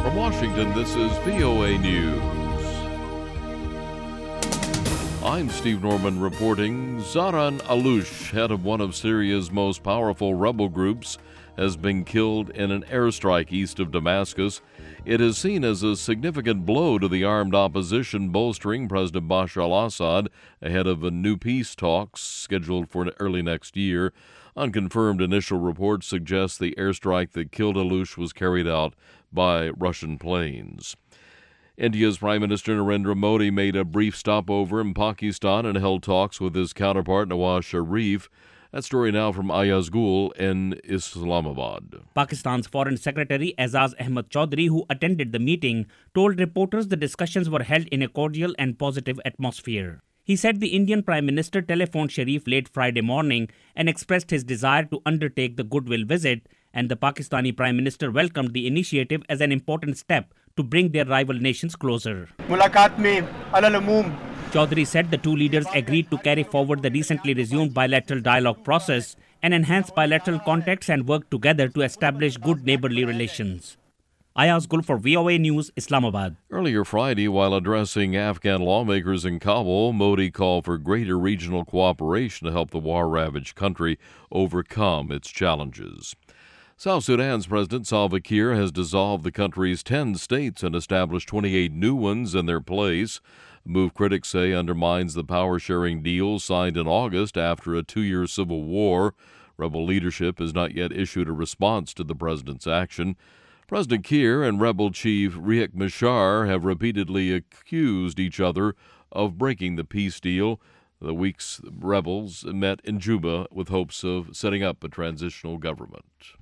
From Washington, this is VOA News. I'm Steve Norman reporting. Zaran Aloush, head of one of Syria's most powerful rebel groups, has been killed in an airstrike east of Damascus. It is seen as a significant blow to the armed opposition bolstering President Bashar al-Assad ahead of a new peace talks scheduled for early next year. Unconfirmed initial reports suggest the airstrike that killed Aloush was carried out by Russian planes. India's Prime Minister Narendra Modi made a brief stopover in Pakistan and held talks with his counterpart Nawaz Sharif. That story now from Ayaz Gul in Islamabad. Pakistan's Foreign Secretary Azaz Ahmad Chaudhry, who attended the meeting, told reporters the discussions were held in a cordial and positive atmosphere. He said the Indian Prime Minister telephoned Sharif late Friday morning and expressed his desire to undertake the goodwill visit, and the Pakistani Prime Minister welcomed the initiative as an important step to bring their rival nations closer. Chaudhry said the two leaders agreed to carry forward the recently resumed bilateral dialogue process and enhance bilateral contacts and work together to establish good neighborly relations. Ayaz Gul for VOA News, Islamabad. Earlier Friday, while addressing Afghan lawmakers in Kabul, Modi called for greater regional cooperation to help the war-ravaged country overcome its challenges. South Sudan's President Salva Kiir has dissolved the country's 10 states and established 28 new ones in their place. A move critics say undermines the power-sharing deal signed in August after a 2-year civil war. Rebel leadership has not yet issued a response to the president's action. President Kiir and rebel chief Riek Machar have repeatedly accused each other of breaking the peace deal. The week's rebels met in Juba with hopes of setting up a transitional government.